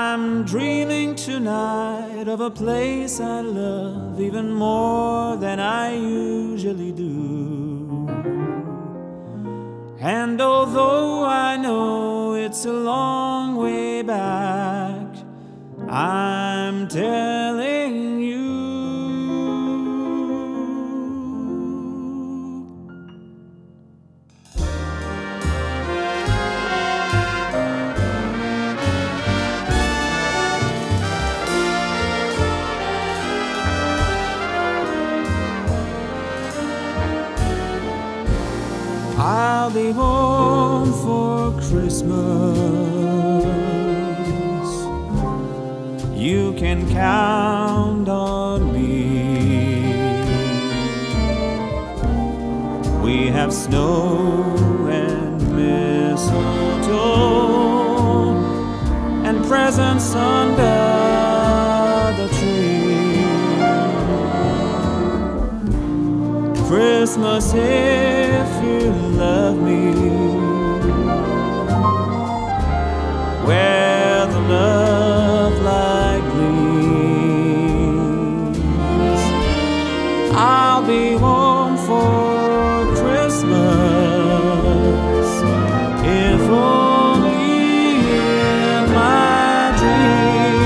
I'm dreaming tonight of a place I love even more than I usually do. And although I know it's a long way back, I'm telling you. I'll be home for Christmas. You can count on me. We have snow and mistletoe and presents under the tree. Christmas, if you love me, where the love light gleams, I'll be home for Christmas, if only in my dreams.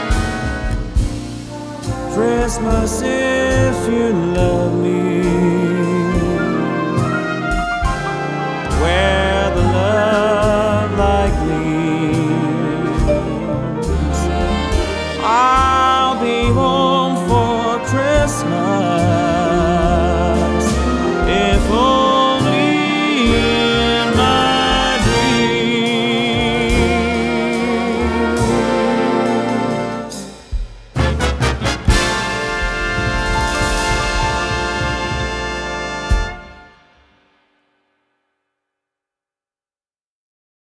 Christmas, if you love me,